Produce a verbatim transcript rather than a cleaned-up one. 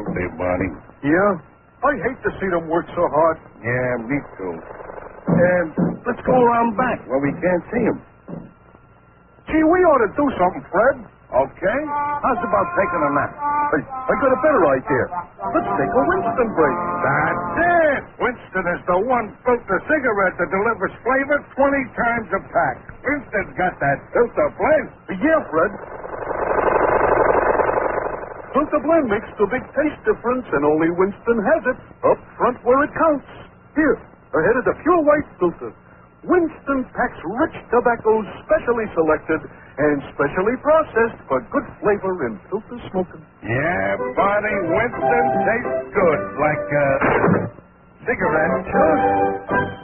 out there, Barney. Yeah? I hate to see them work so hard. Yeah, me too. And let's go around back where we can't see him. Gee, we ought to do something, Fred. Okay. How's about taking a nap? Hey, I got a better idea. Let's take a Winston break. That's it. Winston is the one filter cigarette that delivers flavor twenty times a pack. Winston's got that filter blend. Yeah, Fred. Filter blend makes the big taste difference, and only Winston has it. Up front where it counts. Here, ahead of the pure white filter. Winston packs rich tobaccos specially selected and specially processed for good flavor in filter smoking. Yeah, Barney, Winston tastes good like uh, cigarette juice.